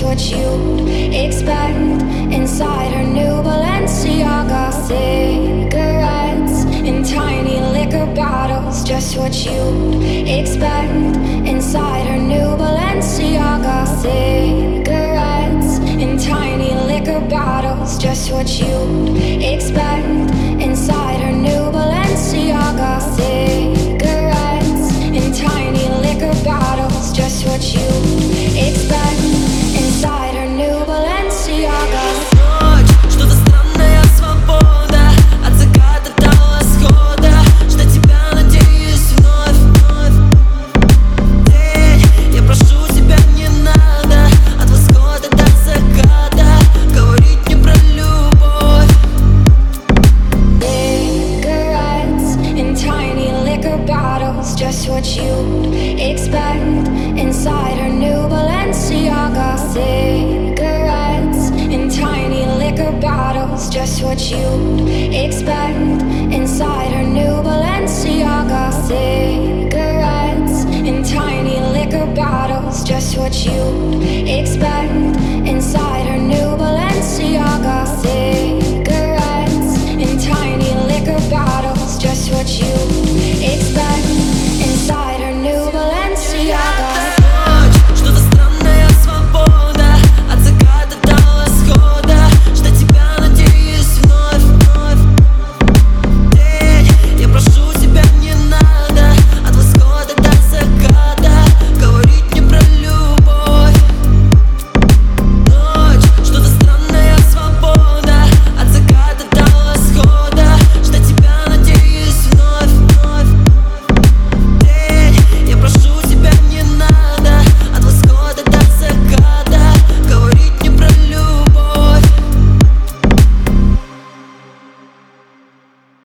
what you'd expect. Inside her new Balenciaga, cigarettes in tiny liquor bottles, just what you'd expect. Inside her new Balenciaga, cigarettes in tiny liquor bottles, just what you'd expect. Inside her new Balenciaga, cigarettes in tiny liquor bottles, just what you'd expect. Inside her new Balenciaga. Что-то странная свобода от заката до восхода. Ждать тебя, надеюсь, вновь. День, я прошу тебя, не надо от восхода до заката говорить мне про любовь. Cigarettes in tiny liquor bottles, just what you'd expect. Inside her new Balenciaga, cigarettes in tiny liquor bottles, just what you'd expect. Inside her new Balenciaga, cigarettes in tiny liquor bottles, just what you'd expect.